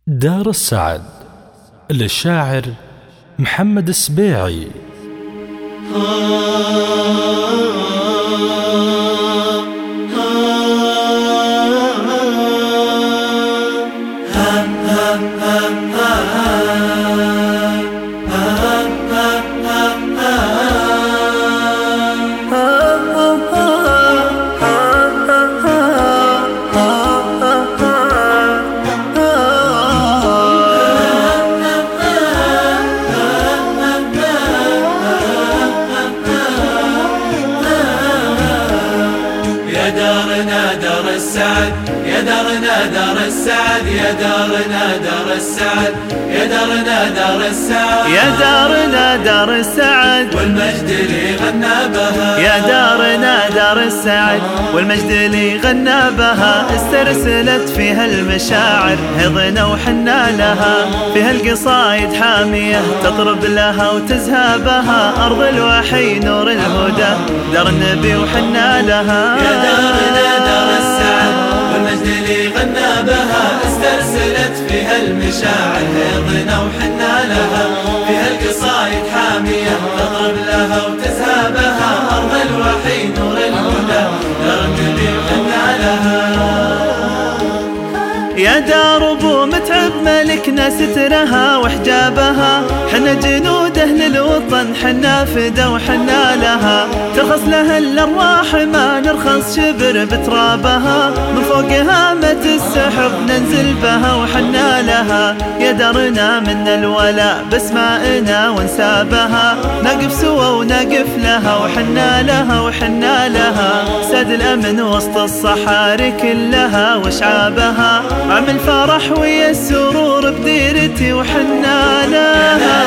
دار السعد للشاعر محمد السبيعي. يا دارنا دار السعد، يا دارنا دار السعد، يا دارنا دار السعد، يا دارنا دار السعد، يا دارنا دار السعد والمجد اللي غنى بها، يا دارنا دار السعد والمجد اللي غنى بها. استرسلت فيها المشاعر هضنا وحنا لها، فيها القصايد حامية تطرب لها وتزهى بها. أرض الوحي نور الهدى دار النبي وحنا لها. يا دارنا دار السعد والمجد اللي غنى بها. استرسلت فيها المشاعر هضنا وحنا لها، فيها القصايد حامية تطرب لها وتزهى بها. أرض الوحي نور الهدى دار النبي وحنا لها. يا دار ابو متعب ملكنا سترها وحجابها، حنا جنود اهل الوطن حنا فدا وحنا لها. ترخص لها الارواح ما نرخص شبر بترابها، من فوق هامة السحب ننزل بها وحنا لها. يا دارنا من الولاء باسمائنا ونسابها، نقف سوا ونقف لها وحنا لها وحنا لها. ساد الامن وسط الصحاري كلها وشعابها، عم الفرح ويا السرور بديرتي وحنا لها.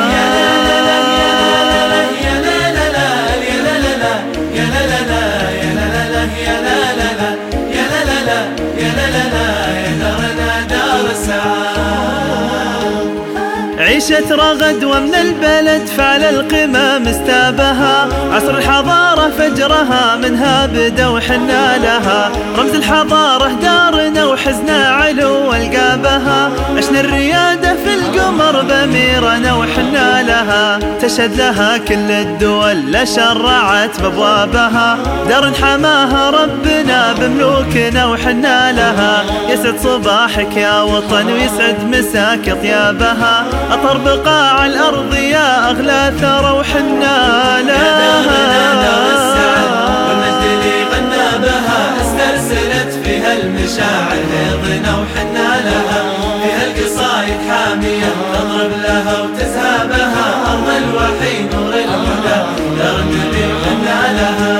عيشت رغد ومن البلد فعل القمم استابها، عصر الحضارة فجرها منها بدا وحنا لها. رمز الحضارة دارنا وحزنا علو القابها، عشنا الريادة في القمر بأميرنا وحنا لها. تشهد لها كل الدول لشرعت بابوابها، دار حماها ربنا بملوكنا وحنا لها. يسعد صباحك يا وطن ويسعد مساك طيابها، أطر بقاع الأرض يا أغلى ثرى وحنا لها. يا دارنا دار السعد والمجد اللي غنى بها. استرسلت فيها المشاعر هضنا وحنا لها، فيها القصايد حامية تضرب لها وتزهى بها. أرض الوحي نور الهدى دار النبي وحنا لها.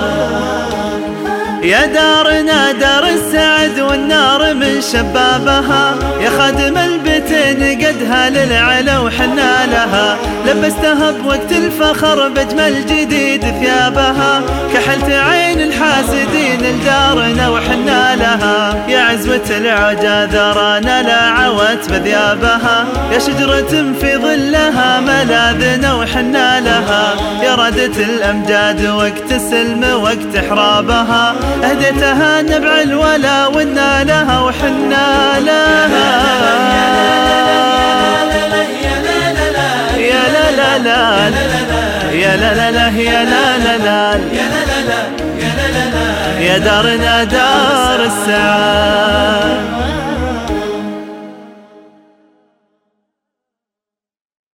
يا دارنا دار السعد والنار من شبابها، يا خادم البيتين قدها للعلا وحنا لها. لبستها بوقت الفخر بأجمل جديد ثيابها، كحلت عين الحاسدين لدارنا وحنا لها. يا عزوة العجا ذرانا لا عوت بذيابها، يا شجرة في ظلها ملاذنا وحنا لها. يا ردة الأمجاد وقت السلم وقت إحرابها، أهديتها نبع الولا ونا لها وحنا لها. يا لا لا لا يا لا لا لا يا لا لا لا يا دارنا دار السعد.